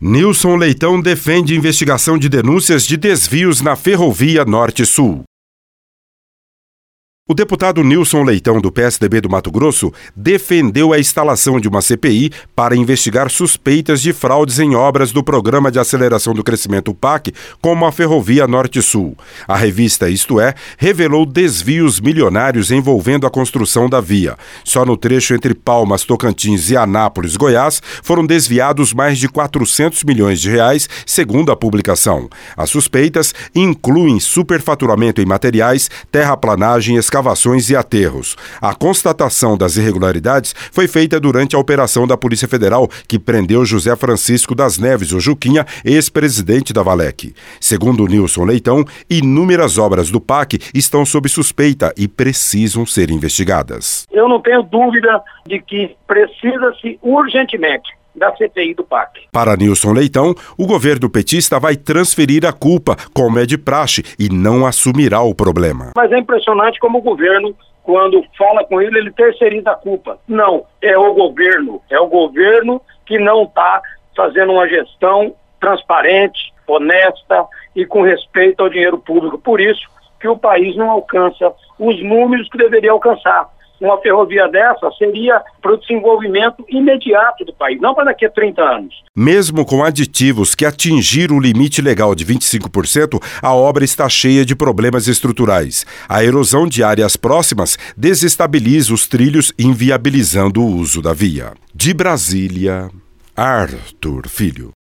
Nilson Leitão defende investigação de denúncias de desvios na Ferrovia Norte-Sul. O deputado Nilson Leitão, do PSDB do Mato Grosso, defendeu a instalação de uma CPI para investigar suspeitas de fraudes em obras do Programa de Aceleração do Crescimento PAC, como a Ferrovia Norte-Sul. A revista Isto É revelou desvios milionários envolvendo a construção da via. Só no trecho entre Palmas, Tocantins e Anápolis, Goiás, foram desviados mais de 400 milhões de reais, segundo a publicação. As suspeitas incluem superfaturamento em materiais, terraplanagem, escavações e aterros. A constatação das irregularidades foi feita durante a operação da Polícia Federal, que prendeu José Francisco das Neves, o Juquinha, ex-presidente da Valec. Segundo Nilson Leitão, inúmeras obras do PAC estão sob suspeita e precisam ser investigadas. Eu não tenho dúvida de que precisa-se urgentemente da CPI do PAC. Para Nilson Leitão, o governo petista vai transferir a culpa, como é de praxe, e não assumirá o problema. Mas é impressionante como o governo, quando fala com ele terceiriza a culpa. Não, é o governo que não está fazendo uma gestão transparente, honesta e com respeito ao dinheiro público. Por isso que o país não alcança os números que deveria alcançar. Uma ferrovia dessa seria para o desenvolvimento imediato do país, não para daqui a 30 anos. Mesmo com aditivos que atingiram o limite legal de 25%, a obra está cheia de problemas estruturais. A erosão de áreas próximas desestabiliza os trilhos, inviabilizando o uso da via. De Brasília, Arthur Filho.